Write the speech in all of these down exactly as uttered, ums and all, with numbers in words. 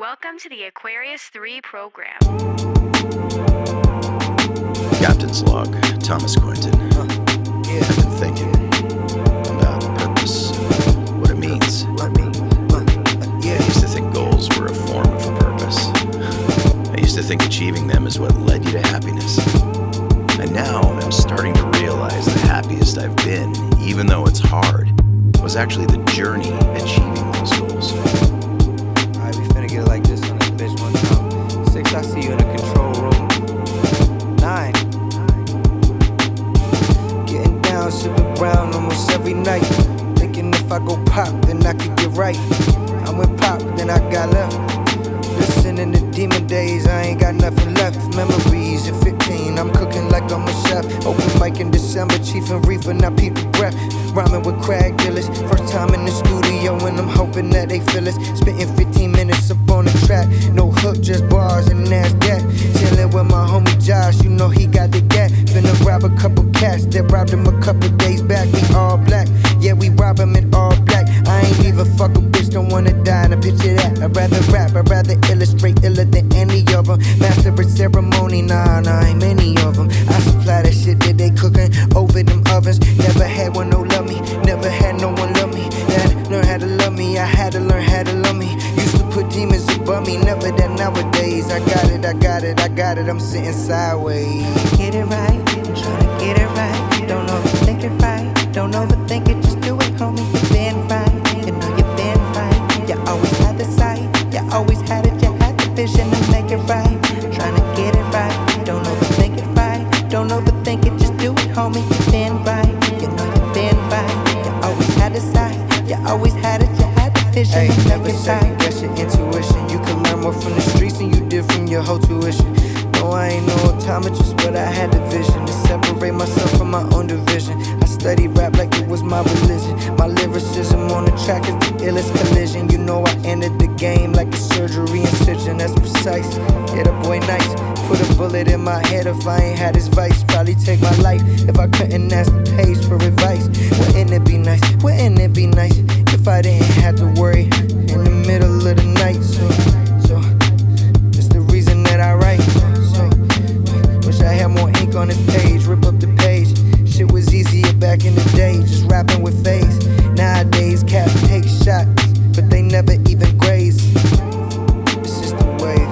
Welcome to the Aquarius three program. Captain's log, Thomas Quinton. Uh, yeah. I've been thinking about purpose, what it means. Uh, uh, uh, yeah. I used to think goals were a form of a purpose. I used to think achieving them is what led you to happiness. And now I'm starting to realize the happiest I've been, even though it's hard, was actually the journey achieving those goals. Alright, we finna get it like this on this bitch one time. Six, I see you in the control room. Nine. Getting down, sipping brown almost every night. Thinking if I go pop, then I could get right. I went pop, then I got left. Listening to demon days, I ain't got nothing left. Memories at fifteen, I'm cooking like I'm a chef. Open mic in December, chief and reefer, now people breath. Rhyming with crack dealers, first time in the studio and I'm hoping that they feel us. Spitting fifteen minutes up on the track, no hook, just bars and that's that. Chilling with my homie Josh, you know he got the gat. Finna rob a couple cats that robbed him a couple days back. We all black, yeah we rob him in all black. I ain't even fuck a bitch, don't wanna die in a picture that. I'd rather rap, I'd rather illustrate iller than any of them. Master of ceremony, nah, nah, ain't many of them. I supply the shit that they cooking over them ovens. Never had one no love me, never had no one love me. Had to learn how to love me, I had to learn how to love me. Used to put demons above me, never that nowadays. I got it, I got it, I got it, I'm sitting sideways. Get it right, I'm trying to get it right. Don't overthink it right, don't overthink it, just do it, homie. You've been right, you know you've been right. You always had the sight, you always had it, you had the vision to make it right. Trying to get it right, don't overthink it right. Don't overthink it, just do it, homie. You've been right, you know you've been right. You always had the sight, you always had it, you had the vision Hey, to never make it second right. guess your intuition. You can learn more from the streets than you did from your whole tuition. No, I ain't no optometrist, but I had the vision to separate myself from my own division. I studied rap like it was my religion. My lyricism on the track is the illest collision. You know I entered the game like a surgery incision. That's precise, yeah, the boy nice. Put a bullet in my head if I ain't had his vice. Probably take my life if I couldn't ask the page for advice. Wouldn't it be nice, wouldn't it be nice if I didn't have to worry in the middle of the night? So, so it's the reason that I write. So, wish I had more ink on this page, rip up the page. Shit was easier back in the day, just rapping with face. Nowadays, cats take shots, but they never even graze. It's just the way.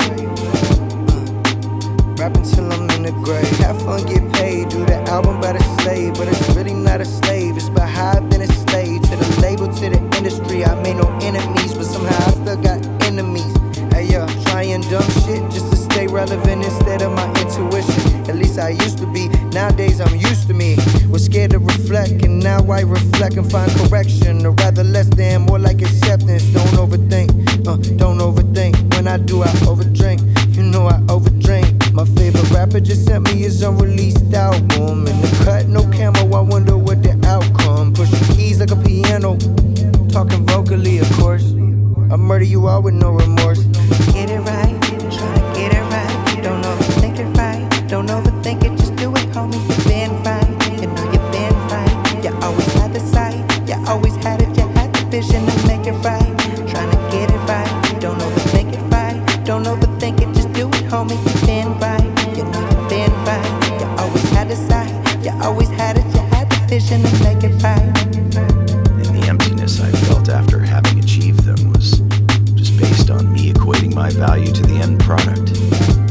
Rap until I'm in the grave. Have fun, get paid. Do the album by the slave, but it's really not a slave. It's about how I've been a slave to the label, to the industry. I made no enemies, but somehow I still got enemies. Hey yo, trying dumb shit just to stay relevant instead of my intuition. At least I used to be. Nowadays I'm used to me. Was scared to reflect, and now I reflect and find correction, or rather less than, more like acceptance. Don't overthink, uh, don't overthink. When I do, I overdrink. You know I overdrink. My favorite rapper just sent me his unreleased album. In the cut, no camera, I wonder what the outcome. Pushing keys like a piano, talking vocally, of course. I murder you all with no remorse. Get it right, I'm trying to get it right. Don't overthink it right, don't overthink it, just do it, homie. You've been right, you know you've been right. You always had the sight, you always had it, you had the vision to make it right. Trying to get it right, don't overthink it right. Don't overthink it, just do it, homie. You've been right, you know you've been right. You always had the sight, you always had it, you had the vision to make it right. And the emptiness I felt after having achieved them was just based on me equating my value to the end product.